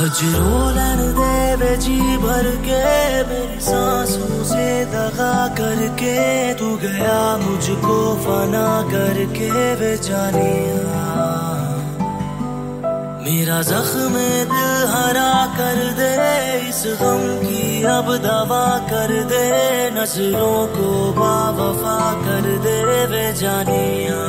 रोलन दे वे जी भर के मेरी सांसों से दगा करके तू गया मुझको फना करके वे जानिया मेरा जख्म दिल हरा कर दे इस गम की अब दवा कर दे नजरों को बावफा कर दे वे जानिया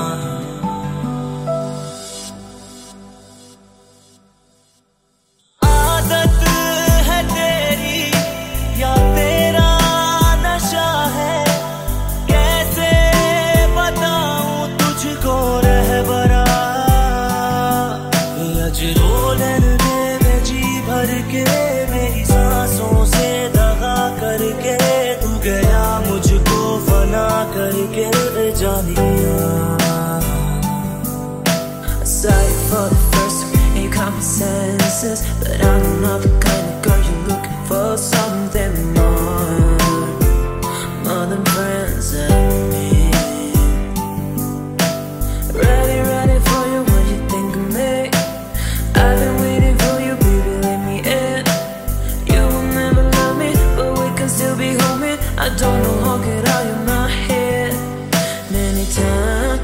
रोलन दे वे जी भर के मेरी सांसों से दगा करके तू गया मुझको फना करके वे जानिया Sorry for the first ain't common senses, but I'm not the kind of girl you're looking for. Something more than friends and me. Ready for you, what you think of me? I've been waiting for you, baby, let me in. You will never love me, but we can still be homie. I don't know how get out of my head. Many times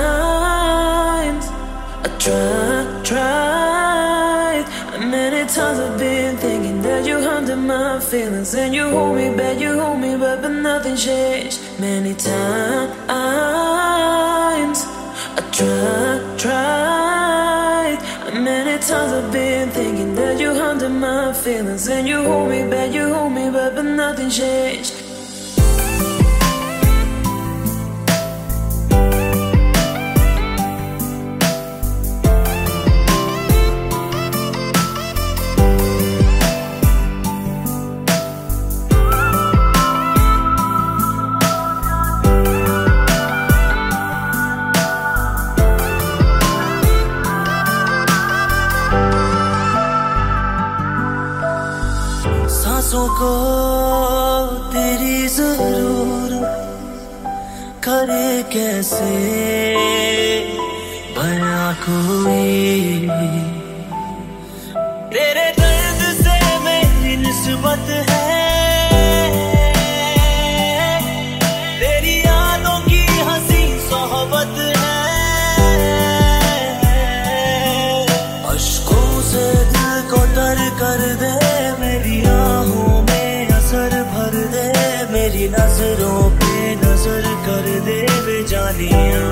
I tried. Many times I've been thinking that you haunted my feelings, and you hold me back, you hold me back, but nothing changed. Many times I tried. Many times I've been thinking that you haunted my feelings, and you hold me back, you hold me back, but nothing changed. सांसों को तेरी जरूरत करे कैसे बना कोई तेरे दर्द से मेरी निस्बत है तेरी यादों की हंसी सोहबत है अश्कों से दिल को तर कर दे मेरी आहों में असर भर दे मेरी नजरों पे नजर कर दे वे जानिया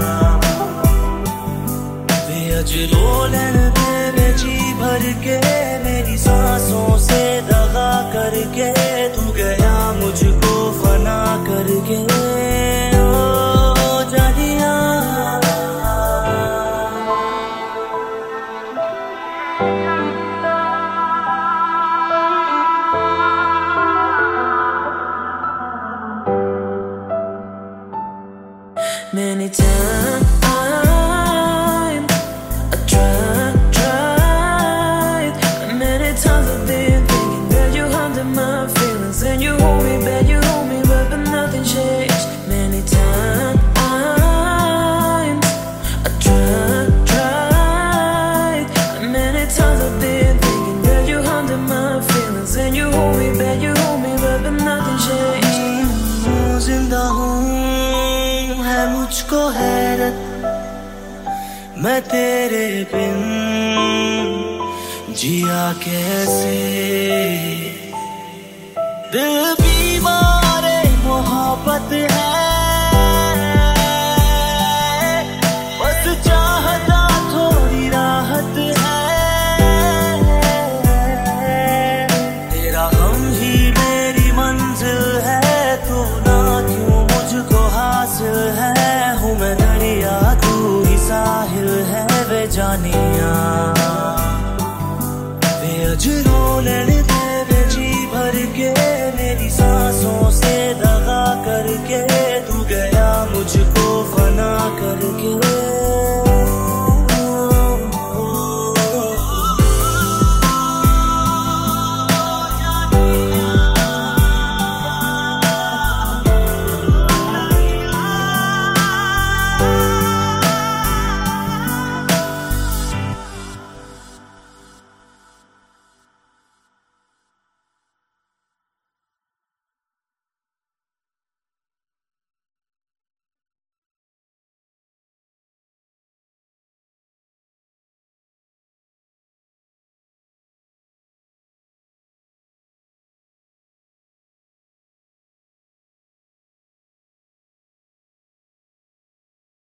वे अज रोलन दे वे जी भर के मेरी सांसों से दगा करके तू गया मुझको फना करके ओ जानिया Many times I tried. Many times I've been thinking that you haunted my feelings, and you hold me back, you hold me back, but nothing changed. Many times I tried. Many times I've been thinking that you haunted my feelings, and you hold me back, you hold me back, but nothing changed. जिंदा हूँ है मुझको हैरत मैं तेरे बिन जिया कैसे दिल बीमारे मोहब्बत है बस चाहता थोड़ी राहत है तेरा हम ही मेरी मंजिल है तू ना क्यों मुझको हासिल है हूँ मैं दरिया तू ही साहिल है वे जानिया वे अज रोलन